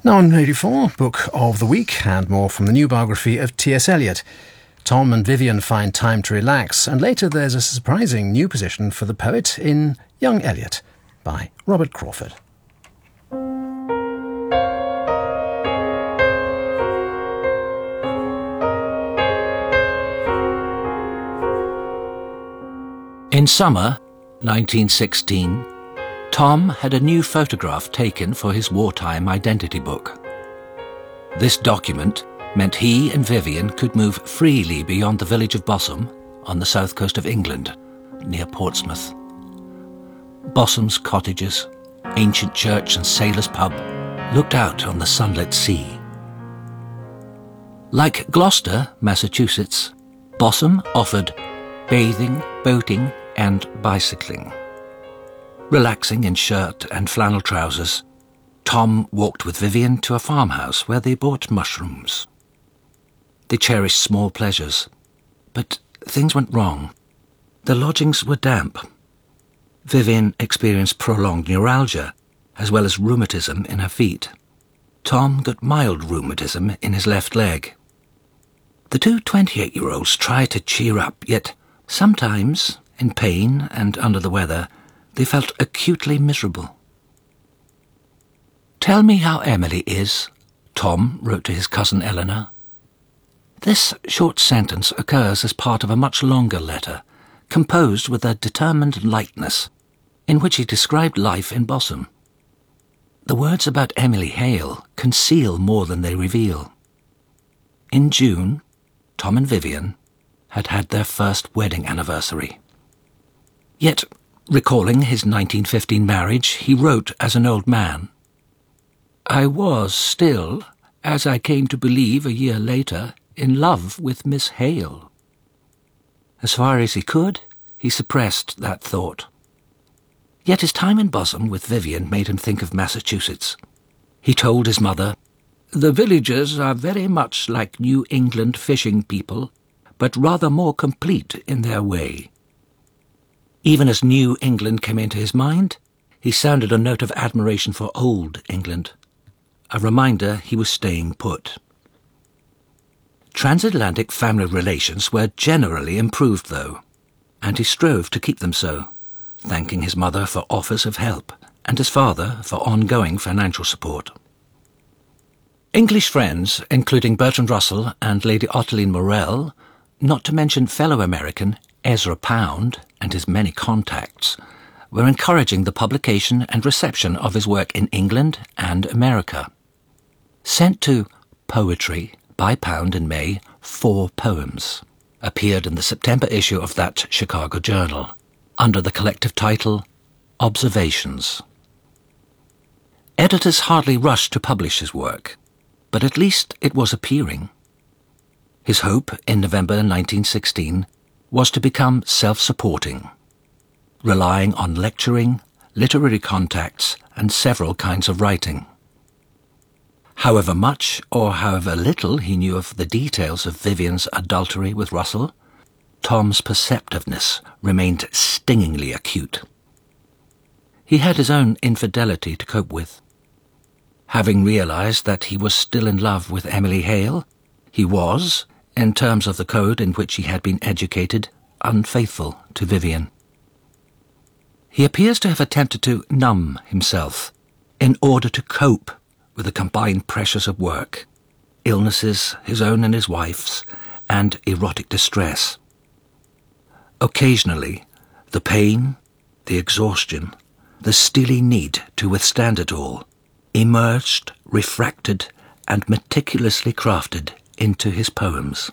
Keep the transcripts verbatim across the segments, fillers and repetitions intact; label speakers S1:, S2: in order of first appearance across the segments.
S1: Now on Radio four, Book of the Week, and more from the new biography of T S Eliot. Tom and Vivian find time to relax, and later there's a surprising new position for the poet in Young Eliot by Robert Crawford.
S2: In summer nineteen sixteen, Tom had a new photograph taken for his wartime identity book. This document meant he and Vivian could move freely beyond the village of Bosham on the south coast of England, near Portsmouth. Bosham's cottages, ancient church and sailor's pub looked out on the sunlit sea. Like Gloucester, Massachusetts, Bosham offered bathing, boating and bicycling. Relaxing in shirt and flannel trousers, Tom walked with Vivian to a farmhouse where they bought mushrooms. They cherished small pleasures, but things went wrong. The lodgings were damp. Vivian experienced prolonged neuralgia, as well as rheumatism in her feet. Tom got mild rheumatism in his left leg. The two twenty-eight-year-olds tried to cheer up, yet sometimes, in pain and under the weather, they felt acutely miserable. "Tell me how Emily is," Tom wrote to his cousin Eleanor. This short sentence occurs as part of a much longer letter, composed with a determined lightness, in which he described life in Bosham. The words about Emily Hale conceal more than they reveal. In June, Tom and Vivian had had their first wedding anniversary. Yet, recalling his nineteen fifteen marriage, he wrote as an old man, "I was still, as I came to believe a year later, in love with Miss Hale." As far as he could, he suppressed that thought. Yet his time in Bosham with Vivian made him think of Massachusetts. He told his mother, "The villagers are very much like New England fishing people, but rather more complete in their way." Even as New England came into his mind, he sounded a note of admiration for Old England, a reminder he was staying put. Transatlantic family relations were generally improved, though, and he strove to keep them so, thanking his mother for offers of help and his father for ongoing financial support. English friends, including Bertrand Russell and Lady Ottilie Morrell, not to mention fellow American Ezra Pound and his many contacts, were encouraging the publication and reception of his work in England and America. Sent to Poetry by Pound in May, four poems appeared in the September issue of that Chicago journal, under the collective title Observations. Editors hardly rushed to publish his work, but at least it was appearing. His hope in November nineteen sixteen was to become self-supporting, relying on lecturing, literary contacts, and several kinds of writing. However much or however little he knew of the details of Vivian's adultery with Russell, Tom's perceptiveness remained stingingly acute. He had his own infidelity to cope with. Having realized that he was still in love with Emily Hale, he was, in terms of the code in which he had been educated, unfaithful to Vivian. He appears to have attempted to numb himself in order to cope with the combined pressures of work, illnesses, his own and his wife's, and erotic distress. Occasionally, the pain, the exhaustion, the steely need to withstand it all, emerged, refracted, and meticulously crafted into his poems.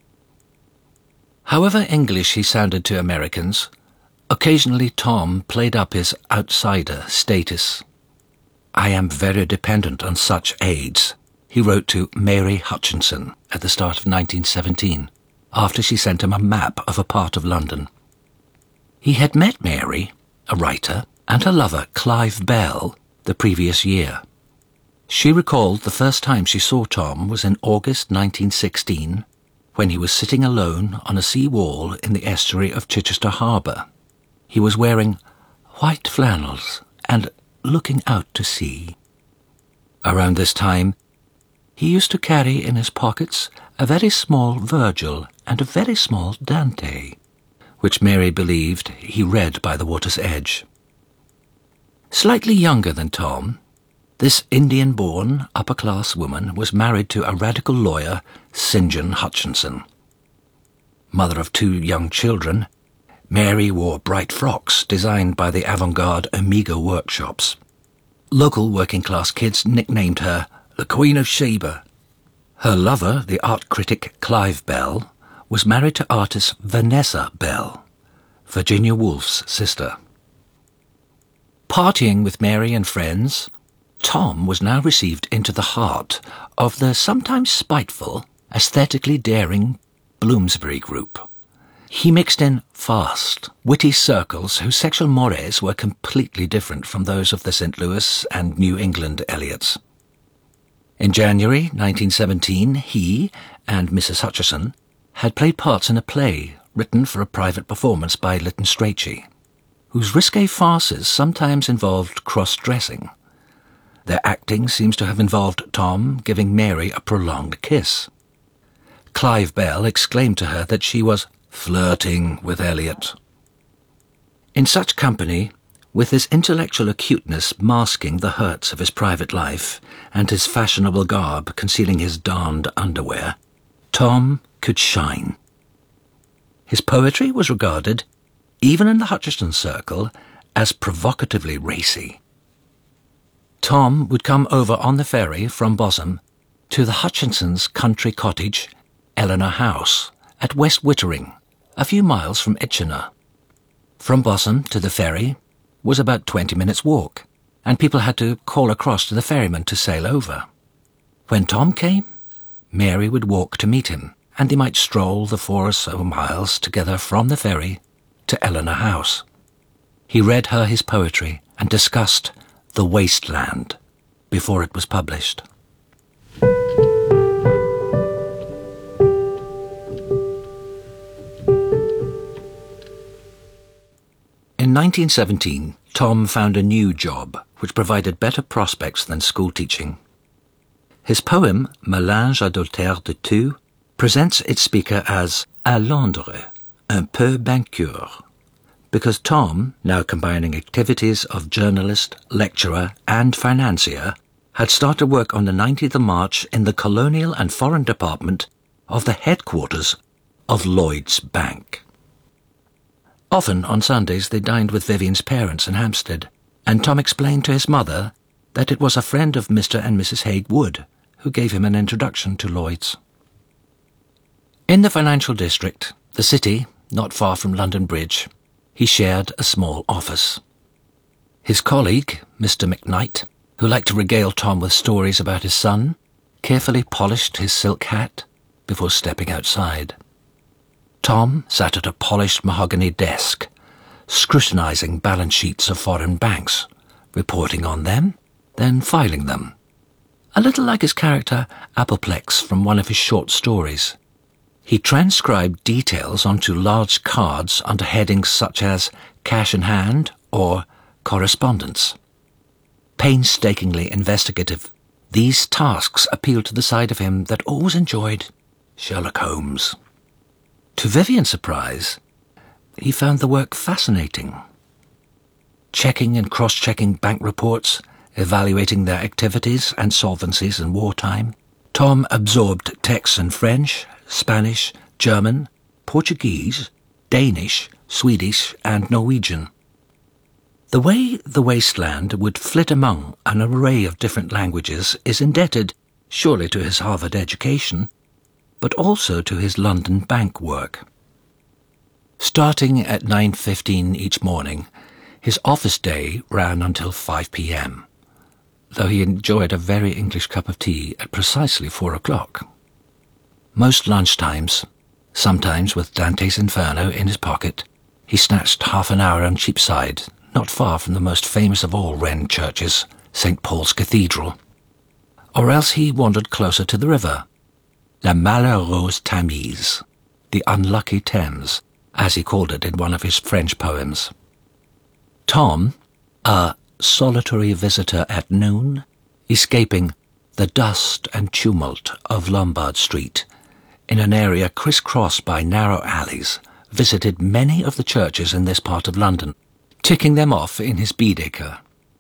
S2: However English he sounded to Americans, occasionally Tom played up his outsider status. "I am very dependent on such aids," he wrote to Mary Hutchinson at the start of nineteen seventeen, after she sent him a map of a part of London. He had met Mary, a writer, and her lover, Clive Bell, the previous year. She recalled the first time she saw Tom was in August nineteen sixteen, when he was sitting alone on a sea wall in the estuary of Chichester Harbour. He was wearing white flannels and looking out to sea. Around this time, he used to carry in his pockets a very small Virgil and a very small Dante, which Mary believed he read by the water's edge. Slightly younger than Tom, this Indian-born, upper-class woman was married to a radical lawyer, Saint John Hutchinson. Mother of two young children, Mary wore bright frocks designed by the avant-garde Amiga workshops. Local working-class kids nicknamed her the Queen of Sheba. Her lover, the art critic Clive Bell, was married to artist Vanessa Bell, Virginia Woolf's sister. Partying with Mary and friends, Tom was now received into the heart of the sometimes spiteful, aesthetically daring Bloomsbury group. He mixed in fast, witty circles whose sexual mores were completely different from those of the Saint Louis and New England Elliots. In January nineteen seventeen, he and Missus Hutchison had played parts in a play written for a private performance by Lytton Strachey, whose risque farces sometimes involved cross-dressing. Their acting seems to have involved Tom giving Mary a prolonged kiss. Clive Bell exclaimed to her that she was flirting with Elliot. In such company, with his intellectual acuteness masking the hurts of his private life and his fashionable garb concealing his darned underwear, Tom could shine. His poetry was regarded, even in the Hutchison circle, as provocatively racy. Tom would come over on the ferry from Bosham to the Hutchinsons' country cottage, Eleanor House, at West Wittering, a few miles from Itchenor. From Bosham to the ferry was about twenty minutes' walk, and people had to call across to the ferryman to sail over. When Tom came, Mary would walk to meet him, and they might stroll the four or so miles together from the ferry to Eleanor House. He read her his poetry and discussed The Waste Land before it was published. In nineteen seventeen, Tom found a new job which provided better prospects than school teaching. His poem, Mélange adultère de tout, presents its speaker as à Londres, un peu banqueur, because Tom, now combining activities of journalist, lecturer, and financier, had started work on the nineteenth of March in the Colonial and Foreign Department of the headquarters of Lloyd's Bank. Often on Sundays they dined with Vivian's parents in Hampstead, and Tom explained to his mother that it was a friend of Mister and Missus Haig Wood who gave him an introduction to Lloyd's. In the financial district, the city, not far from London Bridge, he shared a small office. His colleague, Mister McKnight, who liked to regale Tom with stories about his son, carefully polished his silk hat before stepping outside. Tom sat at a polished mahogany desk, scrutinizing balance sheets of foreign banks, reporting on them, then filing them. A little like his character Appleplex from one of his short stories. He transcribed details onto large cards under headings such as cash in hand or correspondence. Painstakingly investigative, these tasks appealed to the side of him that always enjoyed Sherlock Holmes. To Vivian's surprise, he found the work fascinating. Checking and cross-checking bank reports, evaluating their activities and solvencies in wartime, Tom absorbed texts in French, Spanish, German, Portuguese, Danish, Swedish, and Norwegian. The way The Waste Land would flit among an array of different languages is indebted, surely to his Harvard education, but also to his London bank work. Starting at nine fifteen each morning, his office day ran until five p m, though he enjoyed a very English cup of tea at precisely four o'clock. Most lunchtimes, sometimes with Dante's Inferno in his pocket, he snatched half an hour on Cheapside, not far from the most famous of all Wren churches, Saint Paul's Cathedral. Or else he wandered closer to the river, La malheureuse Tamise, the unlucky Thames, as he called it in one of his French poems. Tom, a solitary visitor at noon, escaping the dust and tumult of Lombard Street, in an area crisscrossed by narrow alleys, visited many of the churches in this part of London, ticking them off in his Baedeker.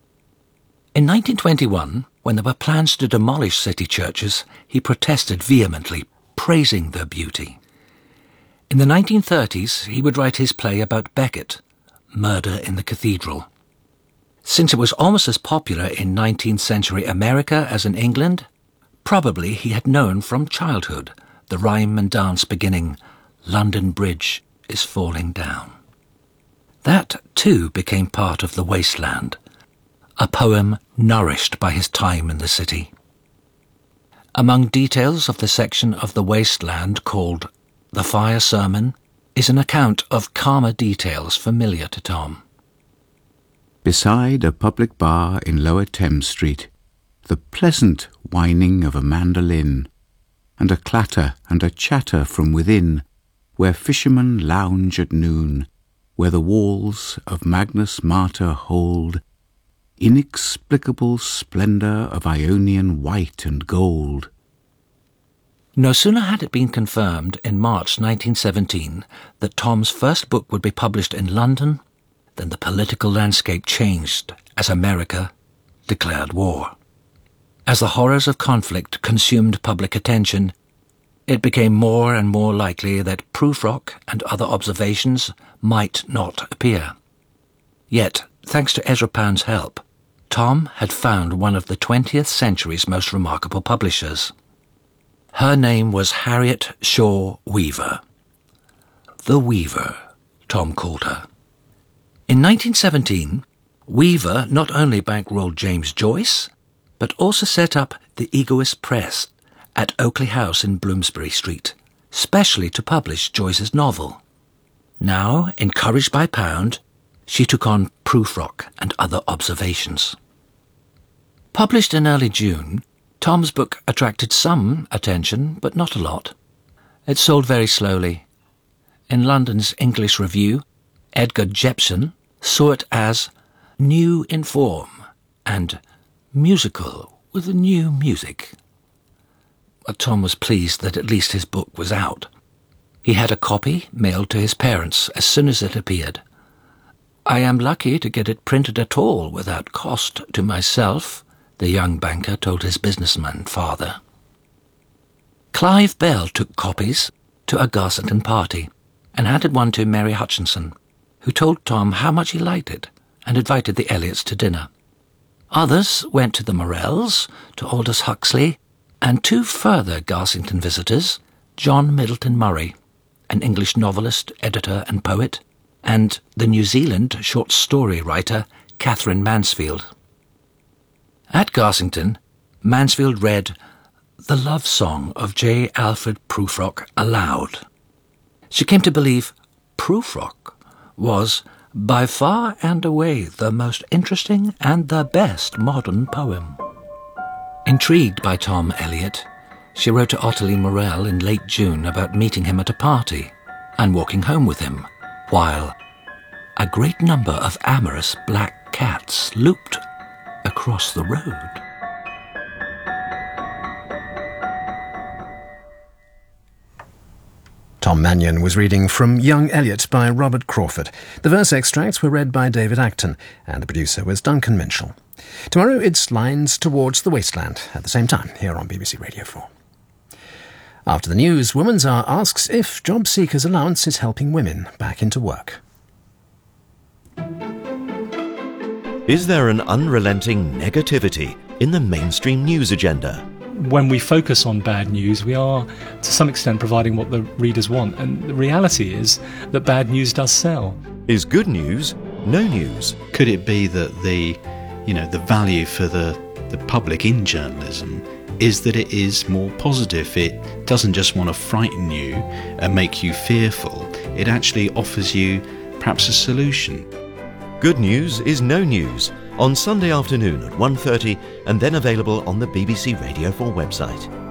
S2: In nineteen twenty-one, when there were plans to demolish city churches, he protested vehemently, praising their beauty. In the nineteen thirties, he would write his play about Becket, Murder in the Cathedral. Since it was almost as popular in nineteenth century America as in England, probably he had known from childhood the rhyme and dance beginning, "London Bridge is falling down." That, too, became part of The Wasteland, a poem nourished by his time in the city. Among details of the section of The Wasteland called The Fire Sermon is an account of calmer details familiar to Tom.
S3: Beside a public bar in Lower Thames Street, the pleasant whining of a mandolin, and a clatter and a chatter from within, where fishermen lounge at noon, where the walls of Magnus Martyr hold inexplicable splendour of Ionian white and gold.
S2: No sooner had it been confirmed in March nineteen seventeen that Tom's first book would be published in London than the political landscape changed as America declared war. As the horrors of conflict consumed public attention, it became more and more likely that Prufrock and other observations might not appear. Yet, thanks to Ezra Pound's help, Tom had found one of the twentieth century's most remarkable publishers. Her name was Harriet Shaw Weaver. The Weaver, Tom called her. In nineteen seventeen, Weaver not only bankrolled James Joyce, but also set up the Egoist Press at Oakley House in Bloomsbury Street, specially to publish Joyce's novel. Now, encouraged by Pound, she took on Prufrock and Other Observations. Published in early June, Tom's book attracted some attention, but not a lot. It sold very slowly. In London's English Review, Edgar Jepson saw it as new in form and musical with new music. But Tom was pleased that at least his book was out. He had a copy mailed to his parents as soon as it appeared. "I am lucky to get it printed at all without cost to myself," the young banker told his businessman father. Clive Bell took copies to a Garsington party and handed one to Mary Hutchinson, who told Tom how much he liked it and invited the Elliots to dinner. Others went to the Morells, to Aldous Huxley, and two further Garsington visitors, John Middleton Murray, an English novelist, editor and poet, and the New Zealand short story writer Catherine Mansfield. At Garsington, Mansfield read The Love Song of J. Alfred Prufrock aloud. She came to believe Prufrock was by far and away the most interesting and the best modern poem. Intrigued by Tom Elliot, she wrote to Ottilie Morell in late June about meeting him at a party and walking home with him, while a great number of amorous black cats looped across the road.
S1: Tom Mannion was reading from Young Elliot by Robert Crawford. The verse extracts were read by David Acton, and the producer was Duncan Minshall. Tomorrow it's Lines Towards the Wasteland at the same time here on B B C Radio four. After the news, Woman's Hour asks if Job Seekers Allowance is helping women back into work.
S4: Is there an unrelenting negativity in the mainstream news agenda?
S5: When we focus on bad news, we are, to some extent, providing what the readers want. And the reality is that bad news does sell.
S4: Is good news no news?
S6: Could it be that the, you know, the value for the, the public in journalism is that it is more positive? It doesn't just want to frighten you and make you fearful. It actually offers you perhaps a solution.
S4: Good news is no news, on Sunday afternoon at one thirty and then available on the B B C Radio four website.